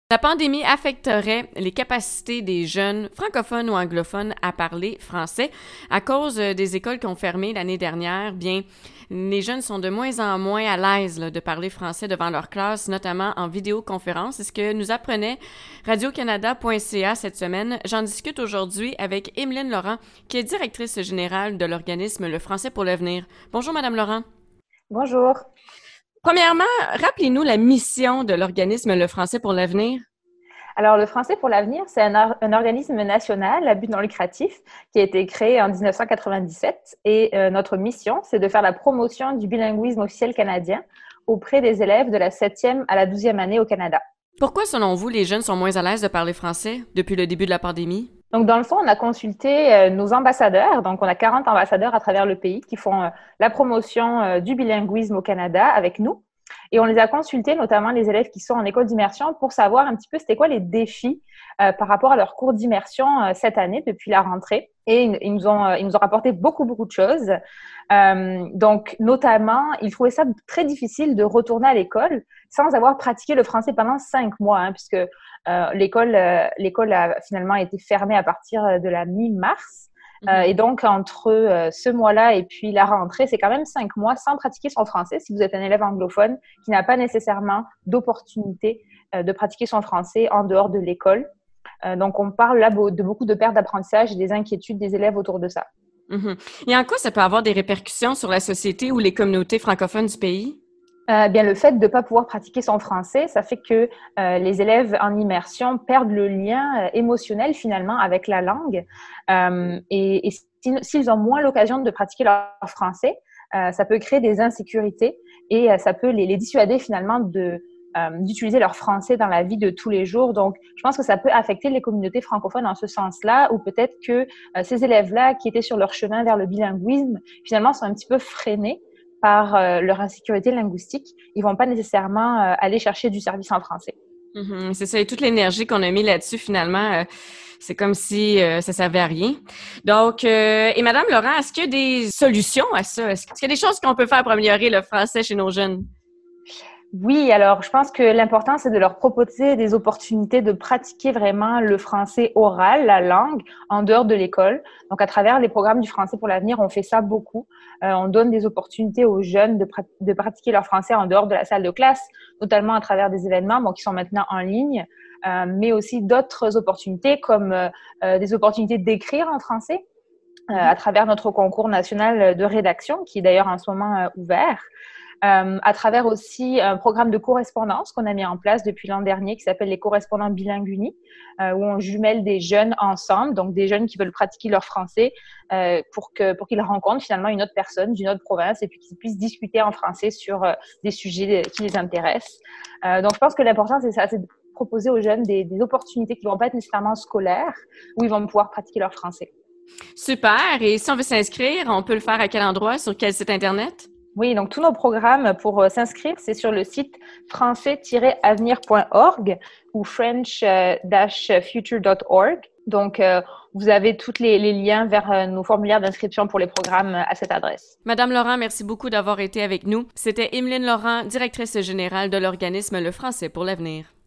La pandémie affecterait les capacités des jeunes francophones ou anglophones à parler français. À cause des écoles qui ont fermé l'année dernière, bien, les jeunes sont de moins en moins à l'aise de parler français devant leur classe, notamment en vidéoconférence. C'est ce que nous apprenait Radio-Canada.ca cette semaine. J'en discute aujourd'hui avec Émeline Laurent, qui est directrice générale de l'organisme Le Français pour l'avenir. Bonjour, Madame Laurent. Bonjour. Premièrement, rappelez-nous la mission de l'organisme Le Français pour l'avenir. Alors, le Français pour l'avenir, c'est un organisme national à but non lucratif qui a été créé en 1997 et notre mission, c'est de faire la promotion du bilinguisme officiel canadien auprès des élèves de la 7e à la 12e année au Canada. Pourquoi, selon vous, les jeunes sont moins à l'aise de parler français depuis le début de la pandémie? Donc, dans le fond, on a consulté nos ambassadeurs. Donc, on a 40 ambassadeurs à travers le pays qui font la promotion du bilinguisme au Canada avec nous. Et on les a consultés, notamment les élèves qui sont en école d'immersion, pour savoir un petit peu c'était quoi les défis par rapport à leur cours d'immersion cette année, depuis la rentrée. Et ils nous ont rapporté beaucoup de choses. Donc, notamment, ils trouvaient ça très difficile de retourner à l'école sans avoir pratiqué le français pendant 5 mois, puisque l'école a finalement été fermée à partir de la mi-mars. Et donc, entre ce mois-là et puis la rentrée, c'est quand même 5 mois sans pratiquer son français si vous êtes un élève anglophone qui n'a pas nécessairement d'opportunité de pratiquer son français en dehors de l'école. Donc, on parle là de beaucoup de pertes d'apprentissage et des inquiétudes des élèves autour de ça. Et en quoi ça peut avoir des répercussions sur la société ou les communautés francophones du pays? Bien, le fait de ne pas pouvoir pratiquer son français, ça fait que les élèves en immersion perdent le lien émotionnel finalement avec la langue. Et s'ils ont moins l'occasion de pratiquer leur français, ça peut créer des insécurités et ça peut les dissuader finalement d'utiliser leur français dans la vie de tous les jours. Donc, je pense que ça peut affecter les communautés francophones en ce sens-là, ou peut-être que ces élèves-là qui étaient sur leur chemin vers le bilinguisme, finalement, sont un petit peu freinés par leur insécurité linguistique. Ils vont pas nécessairement aller chercher du service en français. C'est ça, et toute l'énergie qu'on a mis là-dessus, finalement, c'est comme si ça servait à rien. Donc, et Madame Laurent, est-ce qu'il y a des solutions à ça? Est-ce qu'il y a des choses qu'on peut faire pour améliorer le français chez nos jeunes? Oui, alors je pense que l'important, c'est de leur proposer des opportunités de pratiquer vraiment le français oral, la langue, en dehors de l'école. Donc, à travers les programmes du Français pour l'avenir, on fait ça beaucoup. On donne des opportunités aux jeunes de pratiquer leur français en dehors de la salle de classe, notamment à travers des événements qui sont maintenant en ligne, mais aussi d'autres opportunités comme des opportunités d'écrire en français à travers notre concours national de rédaction, qui est d'ailleurs en ce moment ouvert. À travers aussi un programme de correspondance qu'on a mis en place depuis l'an dernier qui s'appelle les correspondants bilingues unis, où on jumelle des jeunes ensemble, donc des jeunes qui veulent pratiquer leur français pour qu'ils rencontrent finalement une autre personne d'une autre province et puis qu'ils puissent discuter en français sur des sujets qui les intéressent. Donc je pense que l'important c'est ça, c'est de proposer aux jeunes des opportunités qui ne vont pas être nécessairement scolaires, où ils vont pouvoir pratiquer leur français. Super! Et si on veut s'inscrire, on peut le faire à quel endroit? Sur quel site Internet? Oui, donc tous nos programmes pour s'inscrire, c'est sur le site français-avenir.org ou french-future.org. Donc, vous avez tous les liens vers nos formulaires d'inscription pour les programmes à cette adresse. Madame Laurent, merci beaucoup d'avoir été avec nous. C'était Émeline Laurent, directrice générale de l'organisme Le Français pour l'avenir.